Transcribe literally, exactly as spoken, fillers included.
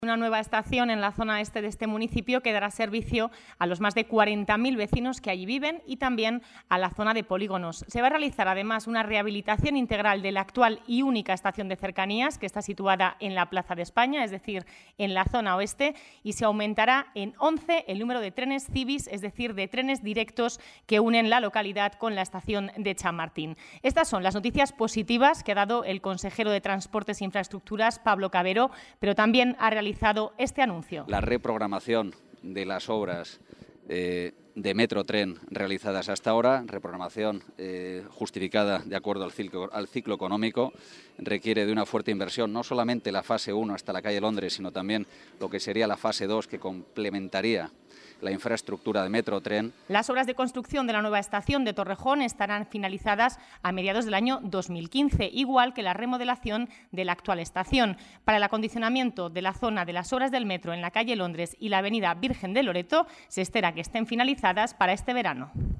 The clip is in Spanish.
Una nueva estación en la zona este de este municipio que dará servicio a los más de cuarenta mil vecinos que allí viven y también a la zona de polígonos. Se va a realizar además una rehabilitación integral de la actual y única estación de cercanías que está situada en la Plaza de España, es decir, en la zona oeste, y se aumentará en once el número de trenes Cibis, es decir, de trenes directos que unen la localidad con la estación de Chamartín. Estas son las noticias positivas que ha dado el consejero de Transportes e Infraestructuras, Pablo Cabero, pero también ha realizado este anuncio. La reprogramación de las obras eh, de metro tren realizadas hasta ahora, reprogramación eh, justificada de acuerdo al ciclo, al ciclo económico, requiere de una fuerte inversión, no solamente la fase uno hasta la calle Londres, sino también lo que sería la fase dos, que complementaría la infraestructura de metro tren. Las obras de construcción de la nueva estación de Torrejón estarán finalizadas a mediados del año dos mil quince, igual que la remodelación de la actual estación. Para el acondicionamiento de la zona de las obras del metro en la calle Londres y la avenida Virgen de Loreto, se espera que estén finalizadas para este verano.